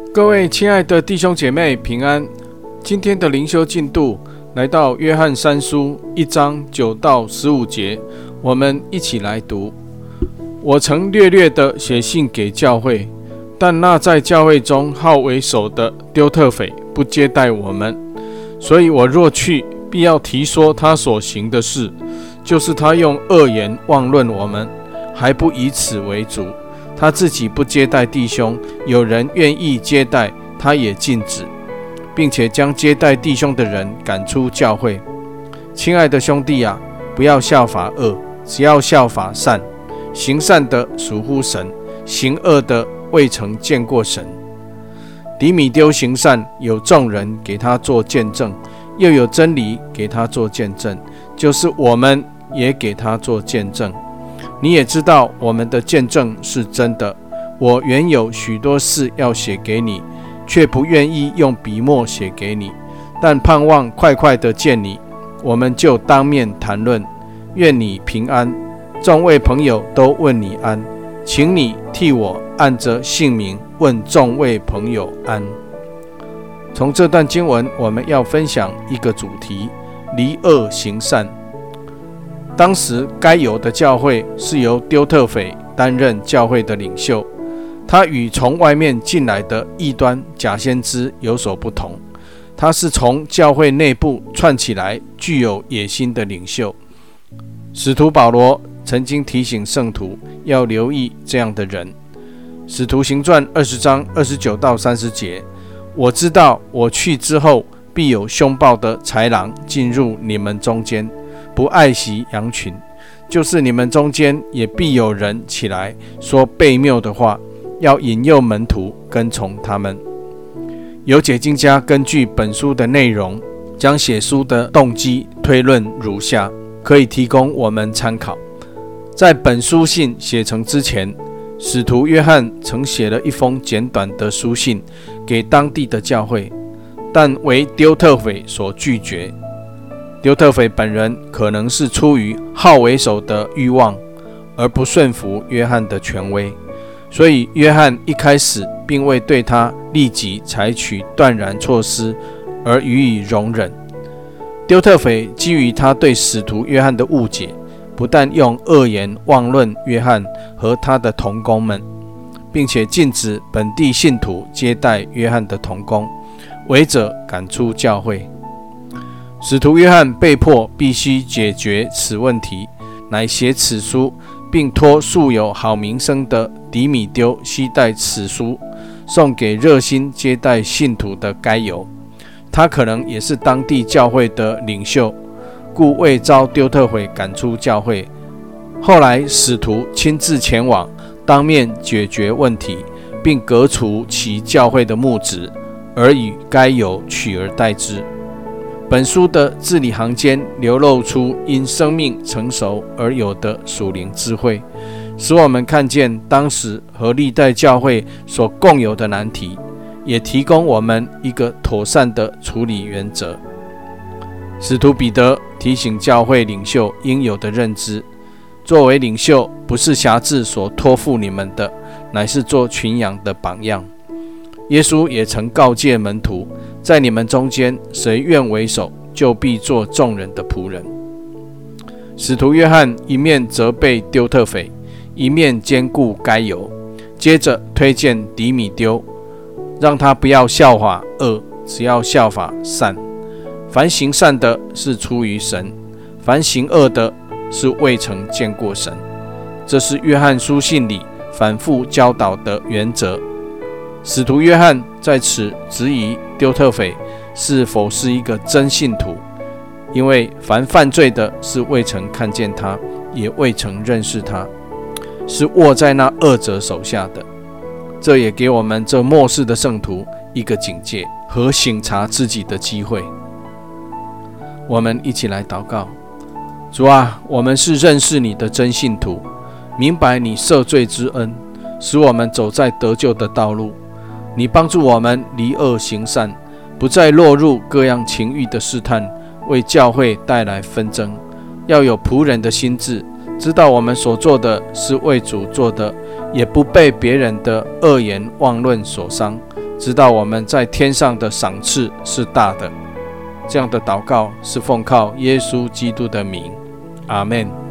各位亲爱的弟兄姐妹平安，今天的灵修进度来到约翰三书1章9到15节，我们一起来读。我曾略略的写信给教会，但那在教会中好为首的丢特腓不接待我们，所以我若去，必要提说他所行的事，就是他用恶言妄论我们，还不以此为主。他自己不接待弟兄，有人愿意接待，他也禁止，并且将接待弟兄的人赶出教会。亲爱的兄弟啊，不要效法恶，只要效法善。行善的属乎神，行恶的未曾见过神。迪米丢行善，有众人给他做见证，又有真理给他做见证，就是我们也给他做见证。你也知道我们的见证是真的。我原有许多事要写给你，却不愿意用笔墨写给你，但盼望快快的见你，我们就当面谈论。愿你平安。众位朋友都问你安，请你替我按着姓名问众位朋友安。从这段经文，我们要分享一个主题：离恶行善。当时该有的教会是由丢特腓担任教会的领袖，他与从外面进来的异端假先知有所不同，他是从教会内部串起来具有野心的领袖。使徒保罗曾经提醒圣徒要留意这样的人。使徒行传20章29到30节，我知道我去之后，必有凶暴的豺狼进入你们中间，不爱惜羊群，就是你们中间也必有人起来说悖谬的话，要引诱门徒跟从他们。有解经家根据本书的内容，将写书的动机推论如下，可以提供我们参考。在本书信写成之前，使徒约翰曾写了一封简短的书信给当地的教会，但为丢特腓所拒绝。丢特腓本人可能是出于好为首的欲望，而不顺服约翰的权威，所以约翰一开始并未对他立即采取断然措施，而予以容忍。丢特腓基于他对使徒约翰的误解，不但用恶言妄论约翰和他的同工们，并且禁止本地信徒接待约翰的同工，违者赶出教会。使徒约翰被迫必须解决此问题，乃写此书，并托素有好名声的迪米丢携带此书送给热心接待信徒的该犹。他可能也是当地教会的领袖，故未遭丢特腓赶出教会。后来使徒亲自前往，当面解决问题，并革除其教会的牧职，而与该犹取而代之。本书的字里行间流露出因生命成熟而有的属灵智慧，使我们看见当时和历代教会所共有的难题，也提供我们一个妥善的处理原则。使徒彼得提醒教会领袖应有的认知：作为领袖，不是辖制所托付你们的，乃是做群羊的榜样。耶稣也曾告诫门徒，在你们中间，谁愿为首，就必做众人的仆人。使徒约翰一面责备丢特腓，一面兼顾该犹，接着推荐迪米丢，让他不要效法恶，只要效法善。凡行善的是出于神，凡行恶的是未曾见过神。这是约翰书信里反复教导的原则。使徒约翰在此质疑丢特腓是否是一个真信徒，因为凡犯罪的是未曾看见他，也未曾认识他，是握在那恶者手下的。这也给我们这末世的圣徒一个警戒和省察自己的机会。我们一起来祷告。主啊，我们是认识你的真信徒，明白你赦罪之恩，使我们走在得救的道路。你帮助我们离恶行善，不再落入各样情欲的试探，为教会带来纷争。要有仆人的心志，知道我们所做的是为主做的，也不被别人的恶言妄论所伤， 知道我们在天上的赏赐是大的。这样的祷告是奉靠耶稣基督的名，阿们。